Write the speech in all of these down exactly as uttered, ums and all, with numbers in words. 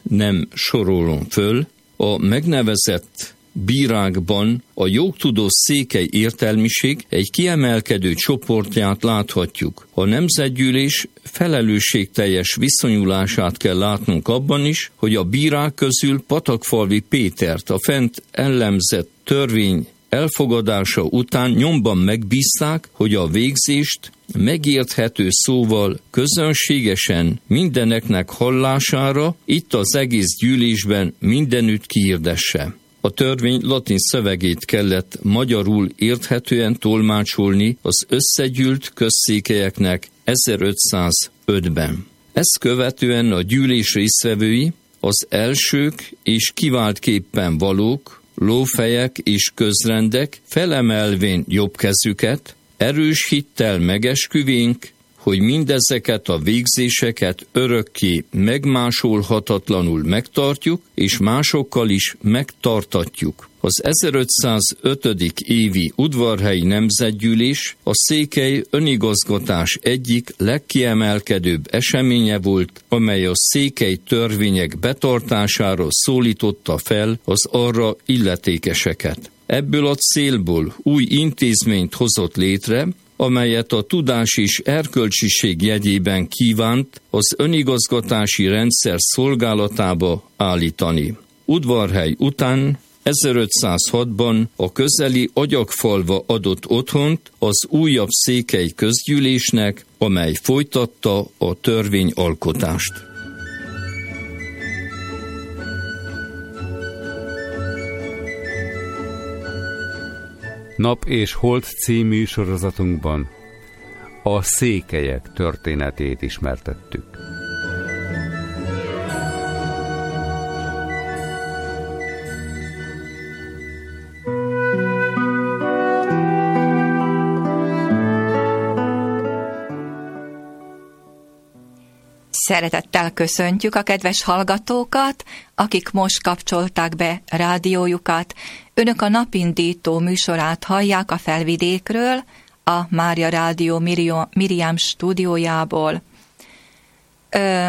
nem sorolom föl, a megnevezett bírákban a jogtudó székely értelmiség egy kiemelkedő csoportját láthatjuk. A nemzetgyűlés felelősségteljes viszonyulását kell látnunk abban is, hogy a bírák közül Patakfalvi Pétert a fent elemzett törvény elfogadása után nyomban megbízták, hogy a végzést megérthető szóval közönségesen mindeneknek hallására itt az egész gyűlésben mindenütt kihirdesse. A törvény latin szövegét kellett magyarul érthetően tolmácsolni az összegyűlt közszékelyeknek ezerötszázötben. Ezt követően a gyűlés résztvevői, az elsők és kiváltképpen valók, lófejek és közrendek felemelvén jobb kezüket, erős hittel megesküvénk, hogy mindezeket a végzéseket örökké megmásolhatatlanul megtartjuk, és másokkal is megtartatjuk. Az ezerötszázötödik évi udvarhelyi nemzetgyűlés a székely önigazgatás egyik legkiemelkedőbb eseménye volt, amely a székely törvények betartására szólította fel az arra illetékeseket. Ebből a célból új intézményt hozott létre, amelyet a tudás és erkölcsiség jegyében kívánt az önigazgatási rendszer szolgálatába állítani. Udvarhely után ezerötszázhatban a közeli Agyagfalva adott otthont az újabb székely közgyűlésnek, amely folytatta a törvényalkotást. Nap és Hold című sorozatunkban a székelyek történetét ismertettük. Szeretettel köszöntjük a kedves hallgatókat, akik most kapcsolták be rádiójukat. Önök a napindító műsorát hallják a Felvidékről, a Mária Rádió Miriam stúdiójából. Ö,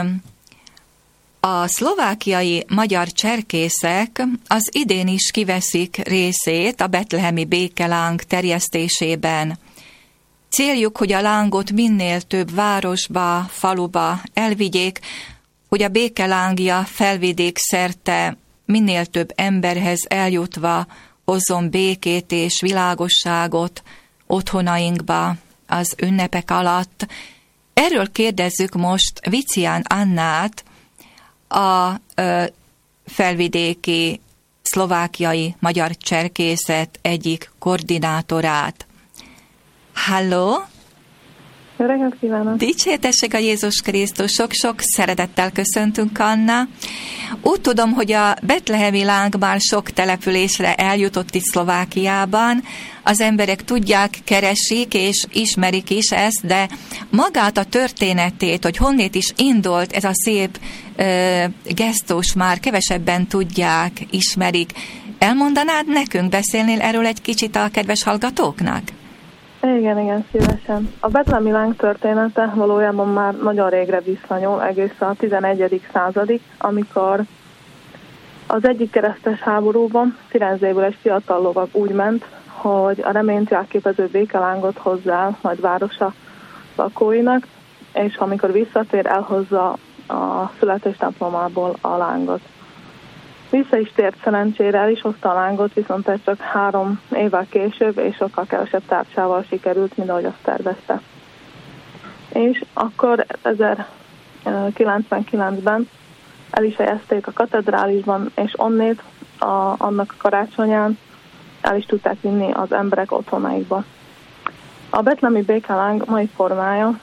a szlovákiai magyar cserkészek az idén is kiveszik részét a betlehemi békeláng terjesztésében. Céljuk, hogy a lángot minél több városba, faluba elvigyék, hogy a békelángja Felvidék szerte minél több emberhez eljutva hozzon békét és világosságot otthonainkba az ünnepek alatt. Erről kérdezzük most Vicián Annát, a ö, felvidéki szlovákiai magyar cserkészet egyik koordinátorát. Halló! Jó reggelt kívánok! Dicsértessék a Jézus Krisztus, sok-sok szeretettel köszöntünk, Anna. Úgy tudom, hogy a betlehemi láng már sok településre eljutott itt Szlovákiában. Az emberek tudják, keresik és ismerik is ezt, de magát a történetét, hogy honnét is indult ez a szép ö, gesztus, már kevesebben tudják, ismerik. Elmondanád nekünk, beszélnél erről egy kicsit a kedves hallgatóknak? Igen, igen, szívesen. A betlehemi láng története valójában már nagyon régre visszanyúl, egészen a tizenegyedik századig, amikor az egyik keresztes háborúban Firenzéből egy fiatal lovag úgy ment, hogy a reményt jelképező békelángot hozzá majd városa lakóinak, és amikor visszatér, elhozza a születéstemplomából a lángot. Vissza is tért szerencsére, el is hozta a lángot, viszont ez csak három évvel később, és sokkal kevesebb tárcsával sikerült, mint ahogy azt tervezte. És akkor ezerkilencvenkilencben el is helyezték a katedrálisban, és onnét a, annak a karácsonyán el is tudták vinni az emberek otthonaikba. A betlehemi békeláng mai formája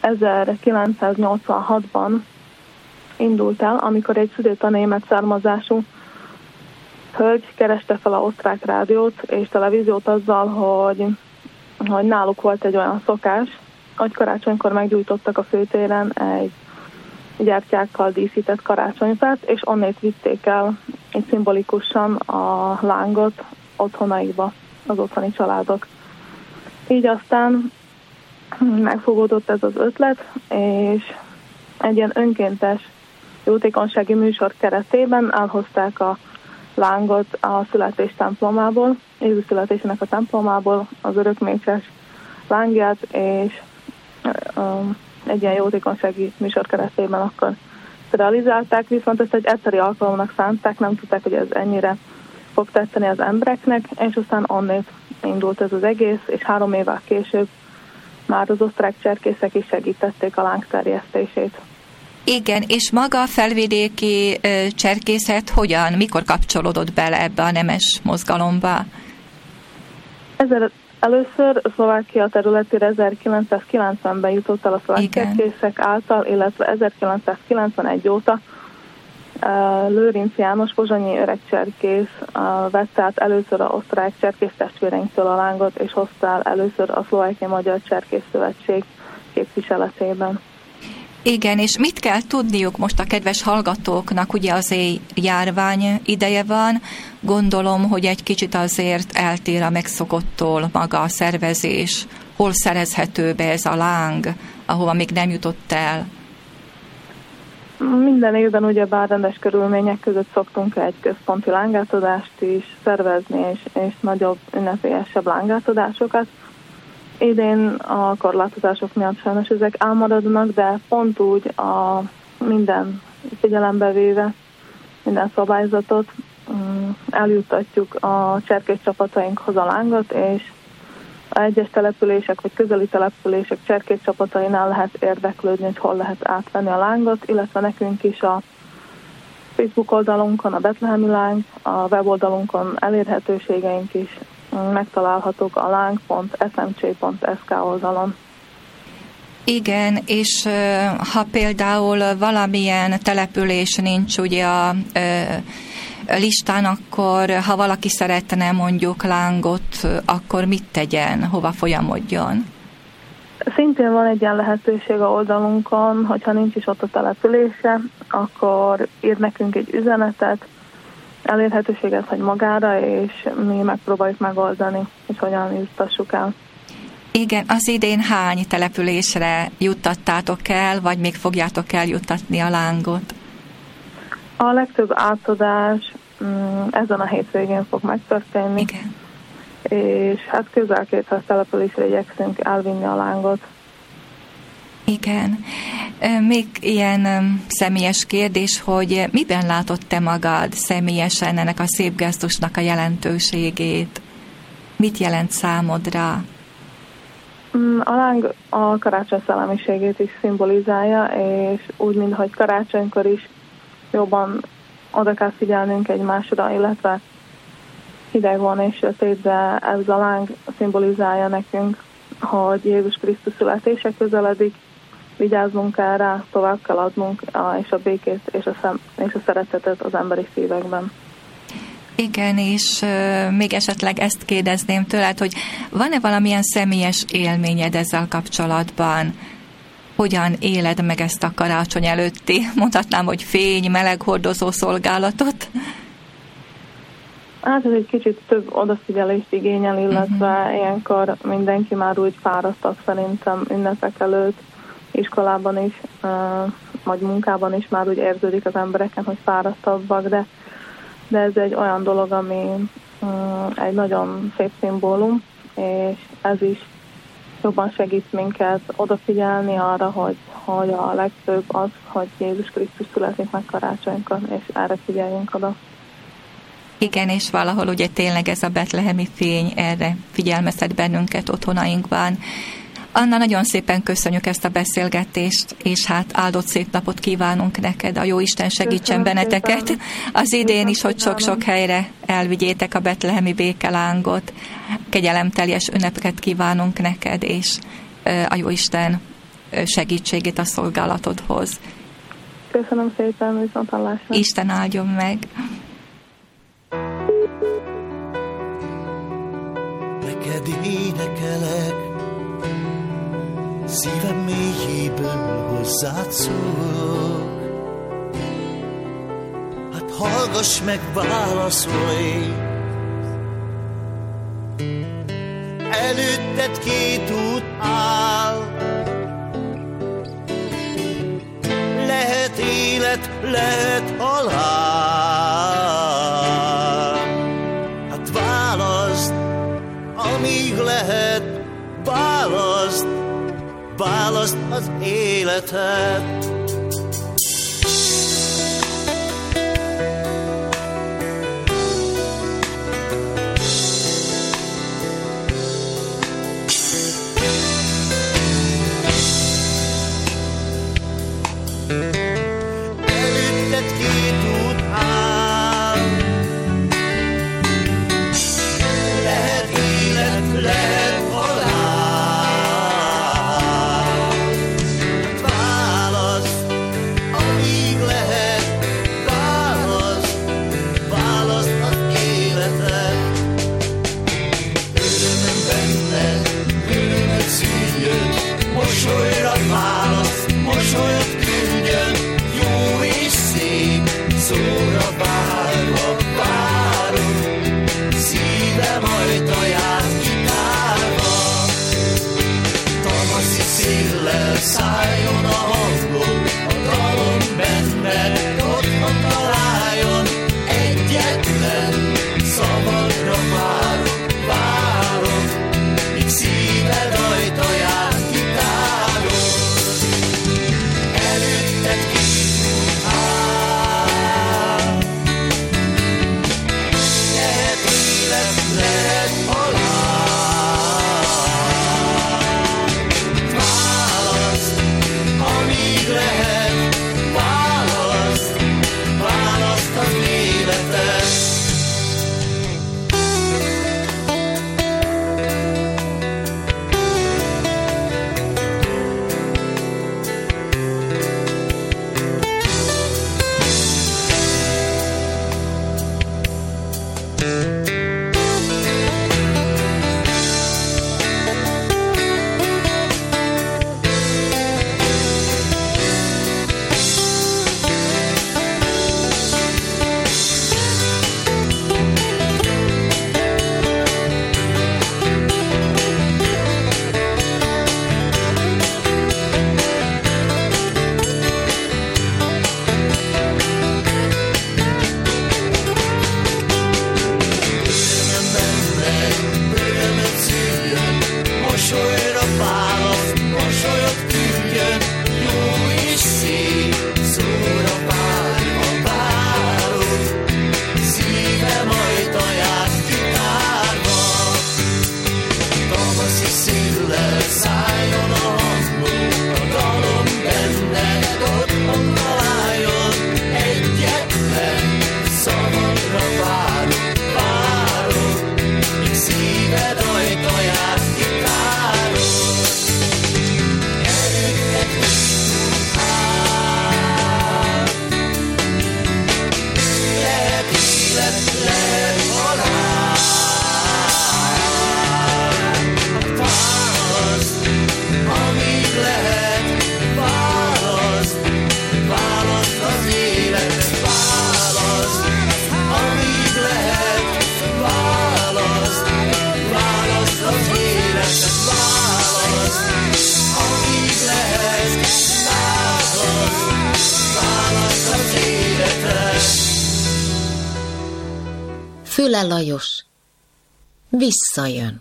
ezerkilencszáznyolcvanhatban indult el, amikor egy szudéta német származású hölgy kereste fel a osztrák rádiót és televíziót azzal, hogy, hogy náluk volt egy olyan szokás, hogy karácsonykor meggyújtottak a főtéren egy gyertyákkal díszített karácsonyfát, és onnét vitték el így szimbolikusan a lángot otthonaikba, az otthoni családok. Így aztán megfogódott ez az ötlet, és egy ilyen önkéntes jótékonysági műsor keretében elhozták a lángot a születés templomából, Jézus születésének a templomából, az örökmécses lángját, és um, egy ilyen jótékonysági műsor keretében akkor realizálták, viszont ezt egy egyszeri alkalomnak szánták, nem tudták, hogy ez ennyire fog tetszeni az embereknek, és aztán onnét indult ez az egész, és három évvel később már az osztrák cserkészek is segítették a láng terjesztését. Igen, és maga a felvidéki ö, cserkészet hogyan, mikor kapcsolódott bele ebbe a nemes mozgalomba? Ezzel először Szlovákia területére ezerkilencszázkilencvenben jutott el a szlovák cserkészek által, illetve ezerkilencszázkilencvenegy óta uh, Lőrinc János pozsonyi öreg cserkész uh, vette át először az osztrák cserkész testvéreinktől a lángot, és hozta el először a Szlovákiai Magyar Cserkész Szövetség képviseletében. Igen, és mit kell tudniuk most a kedves hallgatóknak, ugye azért járvány ideje van, gondolom, hogy egy kicsit azért eltér a megszokottól maga a szervezés. Hol szerezhető be ez a láng, ahova még nem jutott el? Minden évben ugyebár rendes körülmények között szoktunk egy központi lángátadást is szervezni, és, és nagyobb ünnepélyesebb lángátadásokat. Idén a korlátozások miatt sajnos ezek elmaradnak, de pont úgy a minden figyelembe véve, minden szabályzatot eljuttatjuk a cserkész csapatainkhoz a lángot, és a egyes települések vagy közeli települések cserkész csapatainál lehet érdeklődni, hogy hol lehet átvenni a lángot, illetve nekünk is a Facebook oldalunkon, a Betlehemi Láng, a weboldalunkon elérhetőségeink is megtalálhatók a láng pont es em cé pont es ká oldalon. Igen, és ha például valamilyen település nincs ugye a listán, akkor ha valaki szeretne mondjuk lángot, akkor mit tegyen, hova folyamodjon? Szintén van egy ilyen lehetőség a oldalunkon, hogyha nincs is ott a települése, akkor ír nekünk egy üzenetet, elérhetőséget hagy magára, és mi megpróbáljuk megoldani, hogy hogyan juttassuk el. Igen, az idén hány településre juttattátok el, vagy még fogjátok eljuttatni a lángot? A legtöbb átadás ezen a hétvégén fog megtörténni. Igen. És hát közel kétszáz településre igyekszünk elvinni a lángot. Igen. Még ilyen személyes kérdés, hogy miben látod te magad személyesen ennek a szép gesztusnak a jelentőségét? Mit jelent számodra? A láng a karácsony szellemiségét is szimbolizálja, és úgy, minthogy karácsonykor is jobban oda kell figyelnünk egymásra, illetve hideg van és sötét, de ez a láng szimbolizálja nekünk, hogy Jézus Krisztus születése közeledik, vigyázzunk kell rá, tovább kell adnunk és a békét és a, szem, és a szeretetet az emberi szívekben. Igen, és euh, még esetleg ezt kérdezném tőled, hogy van-e valamilyen személyes élményed ezzel kapcsolatban? Hogyan éled meg ezt a karácsony előtti, mondhatnám, hogy fény, meleg hordozó szolgálatot? Hát ez egy kicsit több odafigyelést igényel, illetve uh-huh. ilyenkor mindenki már úgy fárasztott szerintem ünnepek előtt, iskolában is, vagy munkában is már úgy érződik az embereken, hogy fárasztabbak, de, de ez egy olyan dolog, ami egy nagyon szép szimbólum, és ez is jobban segít minket odafigyelni arra, hogy, hogy a legfőbb az, hogy Jézus Krisztus születik meg karácsonykor, és erre figyeljünk oda. Igen, és valahol ugye tényleg ez a betlehemi fény erre figyelmeztet bennünket otthonainkban. Anna, nagyon szépen köszönjük ezt a beszélgetést, és hát áldott szép napot kívánunk neked, a Jóisten segítsen benneteket. Az idén is, hogy sok-sok helyre elvigyétek a betlehemi békelángot. Kegyelemteljes ünnepeket kívánunk neked, és a Jóisten segítségét a szolgálatodhoz. Köszönöm szépen, viszonthallásra. Isten áldjon meg. Neked énekelek, szívem mélyéből hozzád szólok. Hát hallgass meg, válaszolj. Előtted két út áll. Lehet élet, lehet halál. Hát válaszd, amíg lehet, válaszd, válaszd az életet. Szálljon a hangom, a dalom benne, otthon találjon, egyetlen szabadra várok, várok, míg szíved ajtaját kitárod. Előtted kívül áll, lehet élet, lehet halál. Füle Lajos visszajön.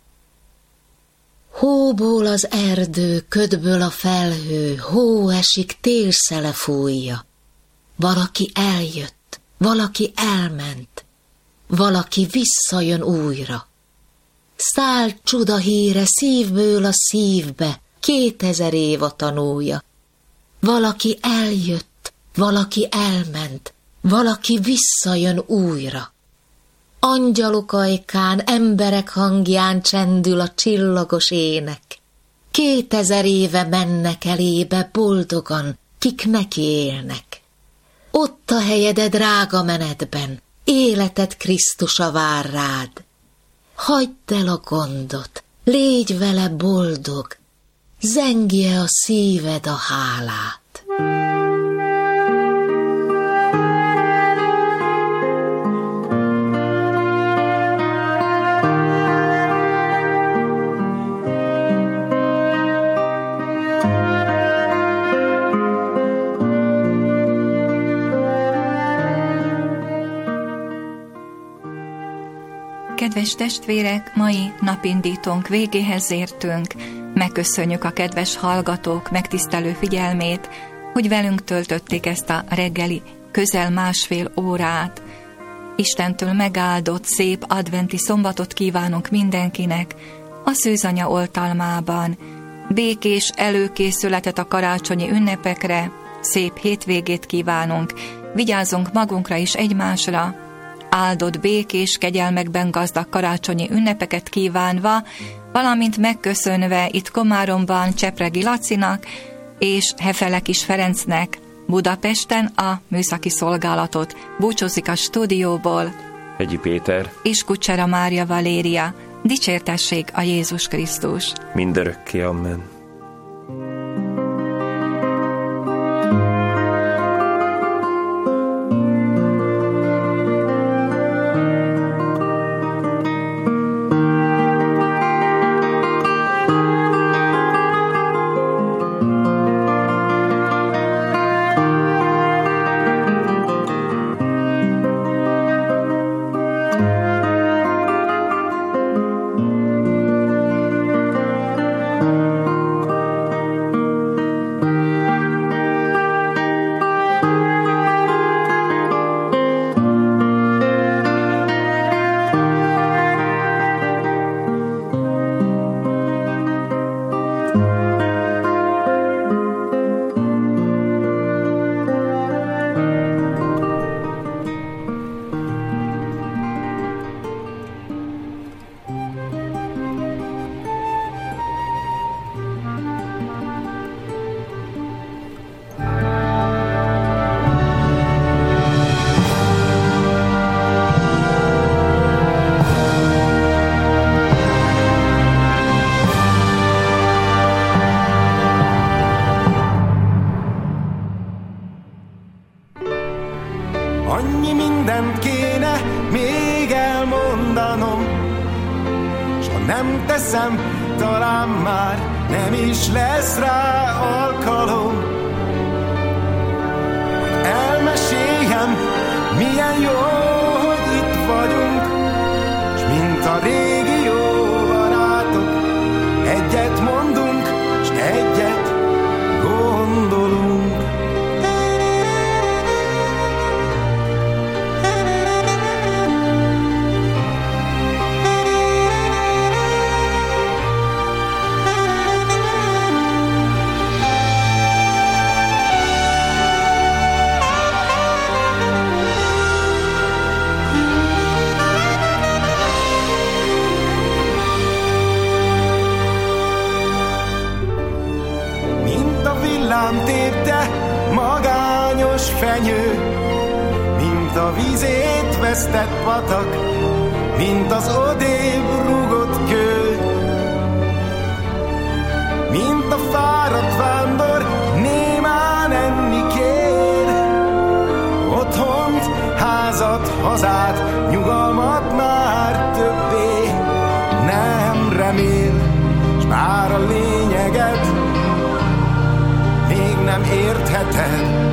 Hóból az erdő, ködből a felhő, hó esik, télszele fújja. Valaki eljött, valaki elment, valaki visszajön újra. Száll csuda híre szívből a szívbe, kétezer év a tanúja. Valaki eljött, valaki elment, valaki visszajön újra. Angyalok ajkán, emberek hangján csendül a csillagos ének. Kétezer éve mennek elébe boldogan, kik neki élnek. Ott a helyed e drága menetben, életed Krisztusa vár rád. Hagyd el a gondot, légy vele boldog, zengje a szíved a hálát. Kedves testvérek, mai napindítónk végéhez értünk. Megköszönjük a kedves hallgatók megtisztelő figyelmét, hogy velünk töltötték ezt a reggeli közel másfél órát. Istentől megáldott, szép adventi szombatot kívánunk mindenkinek, a Szűzanya oltalmában. Békés előkészületet a karácsonyi ünnepekre, szép hétvégét kívánunk, vigyázzunk magunkra és egymásra, áldott békés kegyelmekben gazdag karácsonyi ünnepeket kívánva, valamint megköszönve itt Komáromban Csepregi Lacinak és Hefelekis Ferencnek Budapesten a műszaki szolgálatot. Búcsúzik a stúdióból Hegyi Péter és Kucsera Mária Valéria. Dicsértessék a Jézus Krisztus! Mindörökké, amen. Annyi mindent kéne még elmondanom, s ha nem teszem, talán már nem is lesz rá alkalom. Elmeséljem, milyen jó, hogy itt vagyunk, s mint a régi jó barátok, egyet mondunk, s egyet gondolunk. Tépte magányos fenyő, mint a vízét vesztett patak, mint az odébb rúgott kő, mint a fáradt vándor némán enni kér. Otthont, házat, hazát, nyugalmat már többé nem remél, s bár a lényeget nem értheted,